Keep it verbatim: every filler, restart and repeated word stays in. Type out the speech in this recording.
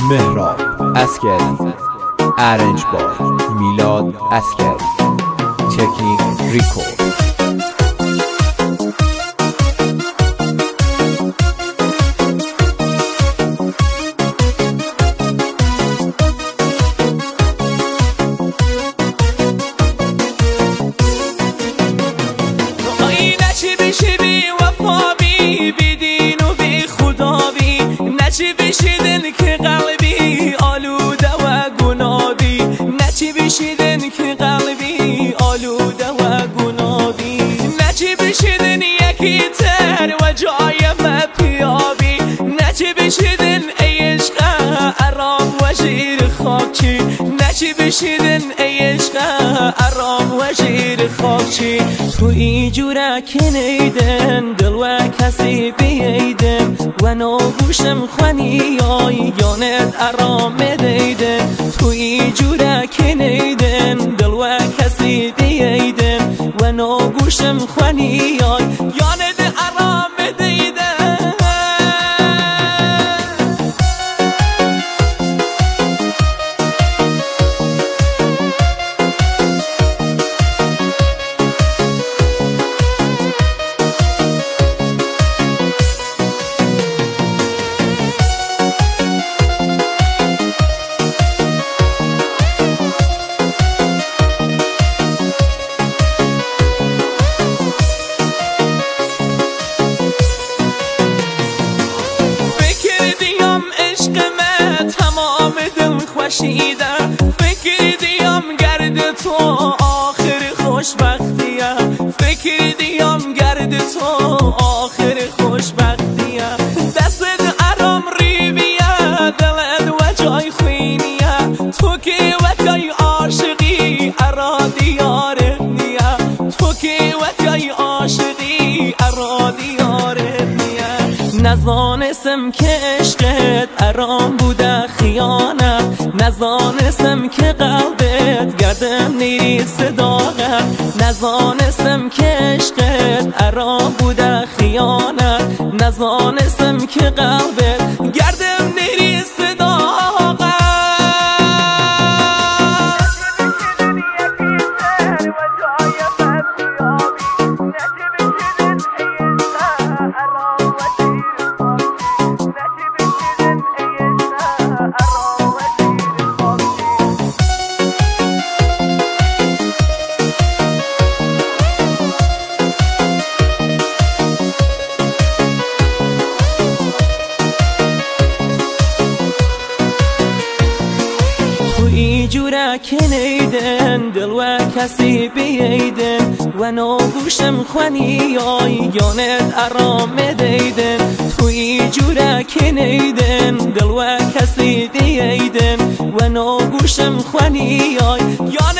مهراب عسکری، ارنج بار میلاد عسکری، تکنیک ریکورد. بشی بی وفا بی بی دین و بی خدا بی نچی بشیدن که قلبی آلوده و گنابی نچی بشیدن که قلبی آلوده و گنابی نچی بشیدن یکی تر و جای مپیابی نچی بشیدن ای عشق ارام و شیر خاکی نچی بشیدن ای عشق ارام و شیر خاکی تو ای جوره که نیدن دل و کسی بیدن و ناگوشم خوانی آی یانت ارام دیدن تو ای جوره که نیدن دل و کسی بیدن و ناگوشم خوانی آی یانت ارام دیدن. فکر دیم گرد تو آخر خوشبختیه فکر دیم گرد تو آخر خوشبختیه دستت ارام ریبیه دلت و جای خوینیه تو که و جای عاشقی ارا دیاره نیه تو که و جای عاشقی ارا دیاره نیه نزانستم که عشقت ارام بوده خیانت نزانستم که قلبت گردم نیست صداقت نزانستم که عشقت ارام بوده خیانت نزانستم که قلبت گردم نیست صداقت. جوره که نیدن دل و کسی بیدن و ناگوشم خوانی آی یانت ارام دیدن توی جوره که نیدن دل و کسی بیدن و ناگوشم خوانی آی